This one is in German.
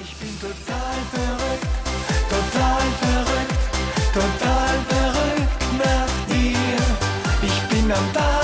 Ich bin total verrückt, total verrückt, total verrückt nach dir. Ich bin am Tag